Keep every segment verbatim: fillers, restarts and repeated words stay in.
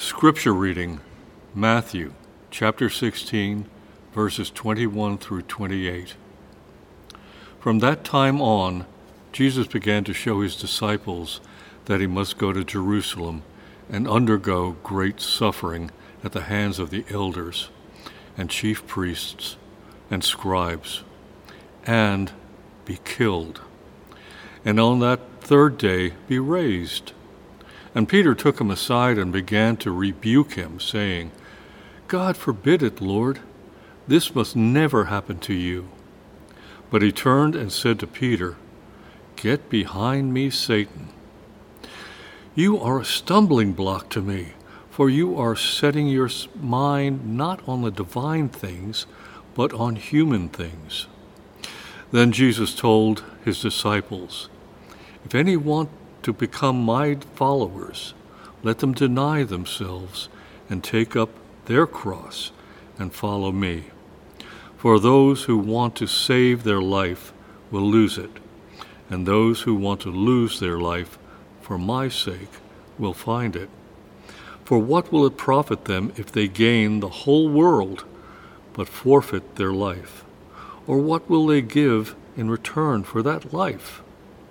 Scripture reading, Matthew chapter sixteen, verses twenty-one through twenty-eight. From that time on, Jesus began to show his disciples that he must go to Jerusalem and undergo great suffering at the hands of the elders and chief priests and scribes, and be killed, and on that third day be raised. And Peter took him aside and began to rebuke him, saying, God forbid it, Lord. This must never happen to you. But he turned and said to Peter, Get behind me, Satan. You are a stumbling block to me, for you are setting your mind not on the divine things, but on human things. Then Jesus told his disciples, If any want to become my followers, let them deny themselves and take up their cross and follow me. For those who want to save their life will lose it, and those who want to lose their life for my sake will find it. For what will it profit them if they gain the whole world but forfeit their life? Or what will they give in return for that life?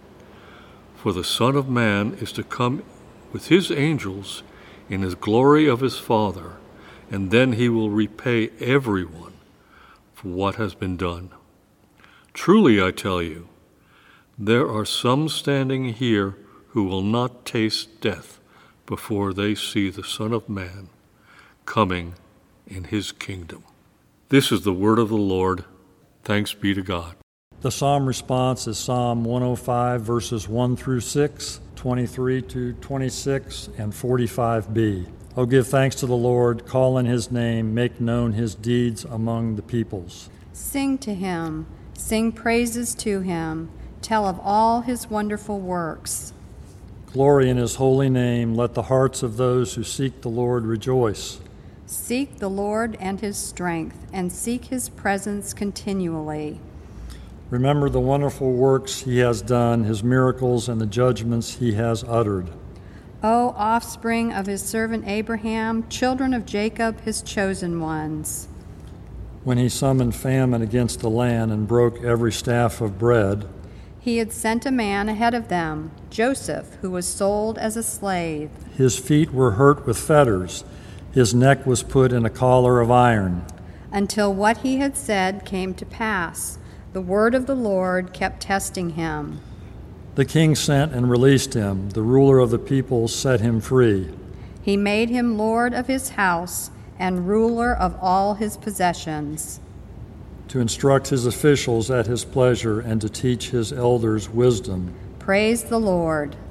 For the Son of Man is to come with his angels in his glory of his Father, and then he will repay everyone for what has been done. Truly, I tell you, there are some standing here who will not taste death before they see the Son of Man coming in his kingdom. This is the word of the Lord. Thanks be to God. The psalm response is Psalm one oh five, verses one through six, twenty-three to twenty-six, and forty-five b. Oh, give thanks to the Lord, call on his name, make known his deeds among the peoples. Sing to him, sing praises to him, tell of all his wonderful works. Glory in his holy name, let the hearts of those who seek the Lord rejoice. Seek the Lord and his strength, and seek his presence continually. Remember the wonderful works he has done, his miracles and the judgments he has uttered. O offspring of his servant Abraham, children of Jacob, his chosen ones. When he summoned famine against the land and broke every staff of bread, he had sent a man ahead of them, Joseph, who was sold as a slave. His feet were hurt with fetters, his neck was put in a collar of iron. Until what he had said came to pass. The word of the Lord kept testing him. The king sent and released him. The ruler of the people set him free. He made him lord of his house and ruler of all his possessions. To instruct his officials at his pleasure and to teach his elders wisdom. Praise the Lord.